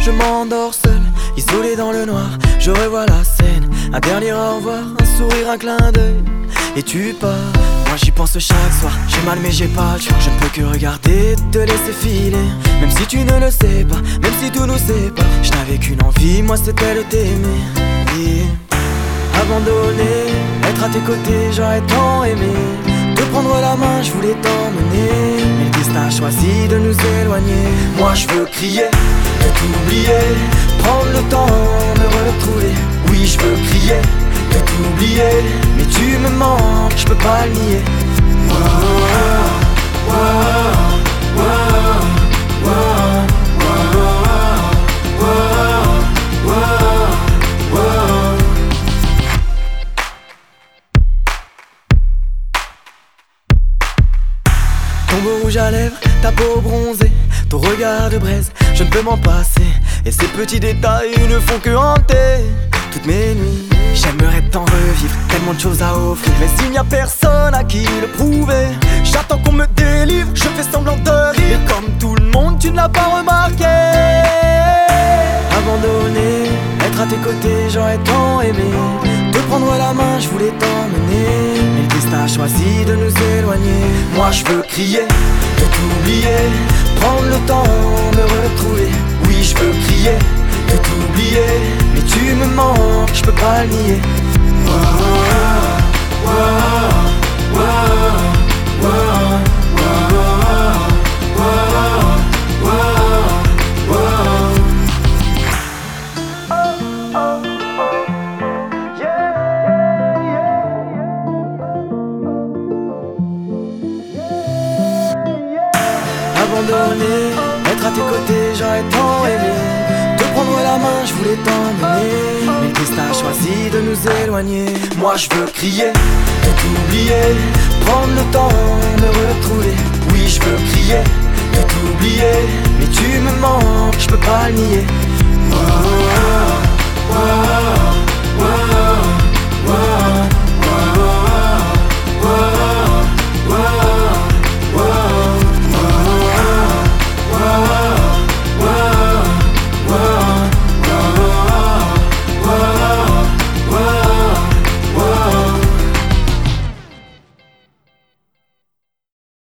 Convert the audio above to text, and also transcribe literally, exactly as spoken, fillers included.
je m'endors seul, isolé dans le noir. Je revois la scène, un dernier au revoir, un sourire, un clin d'œil, et tu pars. Moi j'y pense chaque soir, j'ai mal mais j'ai pas le choix. Je ne peux que regarder, te laisser filer. Même si tu ne le sais pas, même si tout nous sépare. Je n'avais qu'une envie, moi c'était de t'aimer. Et abandonner, être à tes côtés, j'aurais tant aimé. Te prendre la main, je voulais t'emmener. Mais le destin a choisi de nous éloigner. Moi je veux crier, de t'oublier, prendre le temps, me retrouver. Oui je veux crier, de t'oublier, mais tu me manques, je peux pas le nier. Wow, wow, wow, wow, wow, wow, wow, wow. Ton beau rouge à lèvres, ta peau bronzée, ton regard de braise, je ne peux m'en passer. Et ces petits détails ne font que hanter toutes mes nuits. J'aimerais t'en revivre, tellement de choses à offrir, mais il n'y a personne à qui le prouver. J'attends qu'on me délivre, je fais semblant de rire. Mais comme tout le monde, tu ne l'as pas remarqué. Abandonné, être à tes côtés, j'aurais tant aimé. Te prendre la main, je voulais t'emmener. Mais le destin a choisi de nous éloigner. Moi je veux crier, de t'oublier, prendre le temps, me retrouver. Oui je veux crier, de t'oublier, mais tu me manques, je peux pas le nier. Wow, wow, wow, wow, wow, wow, wow. Abandonné, être à tes côtés, j'aurais tant aimé. Te prendre la main, je voulais t'emmener. Mais le destin a choisi de nous éloigner. Moi je veux crier, de t'oublier, prendre le temps, me retrouver. Oui je veux crier, de t'oublier, mais tu me manques, je peux pas le nier. Oh,